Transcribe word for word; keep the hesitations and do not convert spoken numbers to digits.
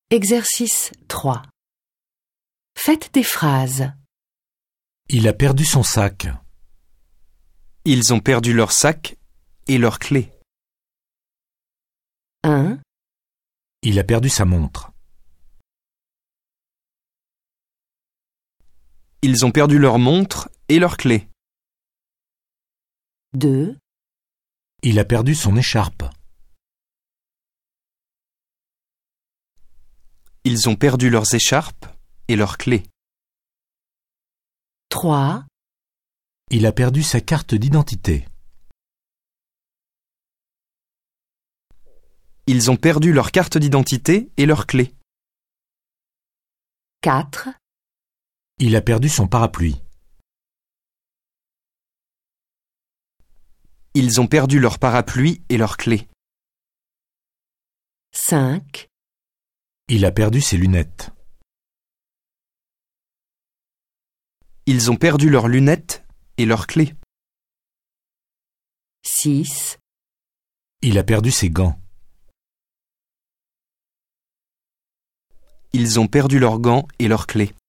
Exercice trois. Faites des phrases. Il a perdu son sac. Ils ont perdu leur sac et leurs clés. un. Il a perdu sa montre. Ils ont perdu leur montre et leurs clés. deux. Il a perdu son écharpe. Ils ont perdu leurs écharpes et leurs clés. trois. Il a perdu sa carte d'identité. Ils ont perdu leur carte d'identité et leurs clés. quatre. Il a perdu son parapluie. Ils ont perdu leur parapluie et leurs clés. cinq. Il a perdu ses lunettes. Ils ont perdu leurs lunettes et leurs clés. six. Il a perdu ses gants. Ils ont perdu leurs gants et leurs clés.